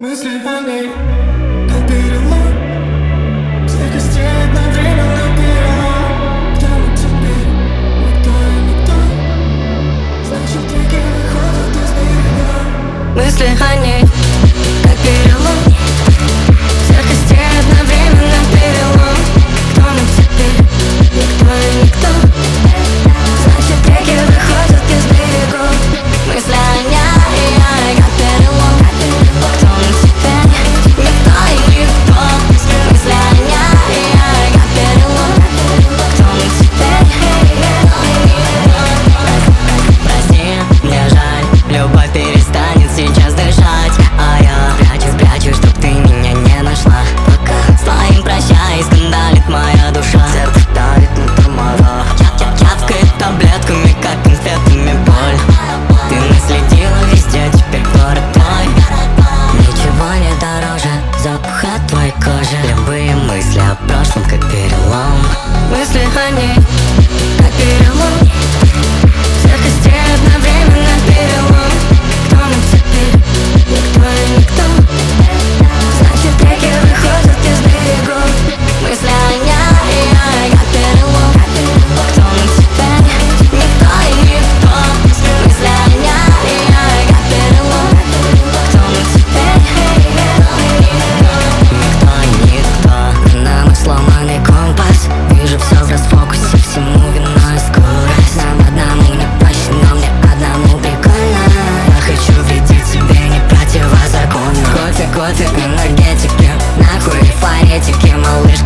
Мысли о ней, как перелом. Всех костей одновременно перелом. Кто мы теперь? Никто и никто. Значит, реки выходят из берега. Мысли о ней, как перелом. Всех костей одновременно перелом. Кто мы теперь? Никто и никто. Значит, реки выходят из берегов. Мысли о ней, как перелом. Кто мы теперь? Никто и никто. Мысли о ней, как перелом. Кто мы теперь? Прости, мне жаль, любовь перестанет сейчас дышать. А я прячу, чтоб ты меня не нашла. Пока с твоим прощай скандалит моя душа. Сердце давит на тормозах. Чавкает таблетками, как конфетами боль. Ты наследила везде, теперь город твой. Ничего не дороже запаха твоей кожи. Любые мысли о прошлом, как перелом. Мысли о ней, как перелом. Всех костей одновременно перелом. Кто мы теперь? Никто и никто. Значит, реки выходят из берегов. Мысли о ней, как перелом. Кто мы теперь? Никто и никто. Мысли о ней, как перелом. Кто мы теперь? Никто и никто. На мой сломанный компас. Вижу все в расфокусе, всему виной скорость. Нам одному не проще, но мне одному прикольно. Я хочу вредить себе, не противозаконно. Кофе, энергетики, нахуй фонетики, малышка.